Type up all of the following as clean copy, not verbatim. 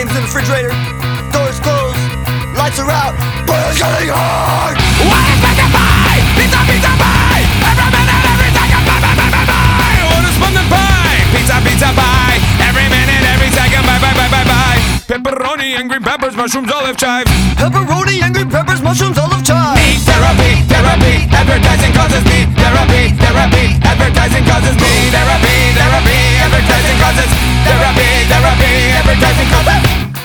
games in the refrigerator. Doors closed, lights are out, but it's getting hard. What is meant to buy? Pizza, pizza, pie. Every minute, every second, buy, buy, buy, buy, buy. What is fun to buy? Pizza, pizza, pie. Every minute, every second, buy, buy, buy, buy, buy. Pepperoni and green peppers, mushrooms, olive chive. Pepperoni and green peppers, mushrooms, olive chive. Me therapy, therapy. Advertising causes me therapy, therapy. Advertising causes me therapy, therapy. Advertising causes therapy, therapy. Advertising causes.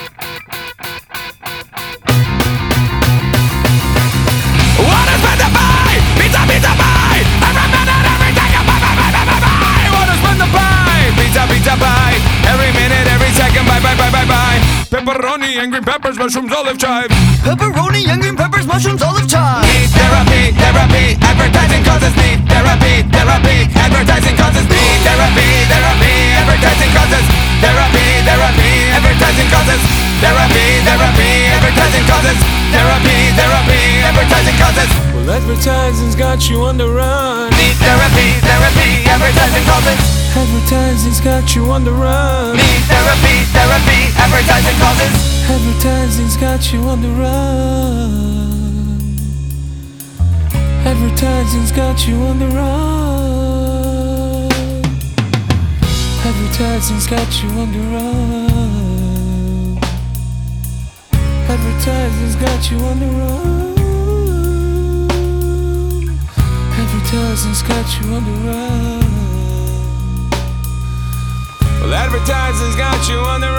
What is meant to buy? Pizza, pizza, pie. Every minute, every second, buy, buy, buy, buy, buy, buy. What is meant to buy? Pizza, pizza, pie. Every minute, every second, buy, buy, buy, buy, buy. Pepperoni and green peppers, mushrooms, olive chive. Pepperoni and green peppers, mushrooms, olive chive. Need therapy, therapy. Advertising causes need therapy, therapy. Advertising causes need therapy, therapy. Advertising causes therapy, therapy. Advertising causes therapy, therapy. Advertising causes therapy, therapy. Advertising causes. Well, advertising's got you on the run. Need therapy, therapy. Advertising causes. Advertising's got you on the run. Need therapy, therapy. Advertising causes. Advertising's got you on the run. Advertising's got you on the run. Advertising's got you on the run. Advertising's got you on the run. Advertising's got you on the run. Well, advertising's got you on the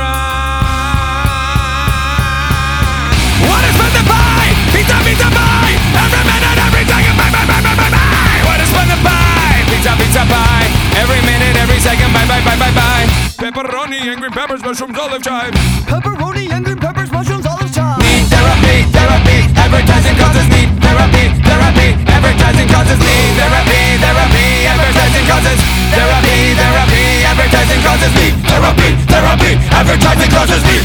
run. What is fun to buy? Pizza, pizza, pie. Every minute, every second, buy, buy, buy, buy, buy, buy. What is fun to buy? Pizza, pizza, pie. Every minute, every second, buy, buy, buy, buy, buy. Pepperoni and green peppers, mushrooms, olive chive. Pepperoni and green peppers, mushrooms, olive chive. Need therapy, therapy. Advertising causes need therapy, therapy. Advertising causes need therapy, therapy. Advertising causes therapy, therapy. Advertising causes need therapy, therapy. Advertising causes need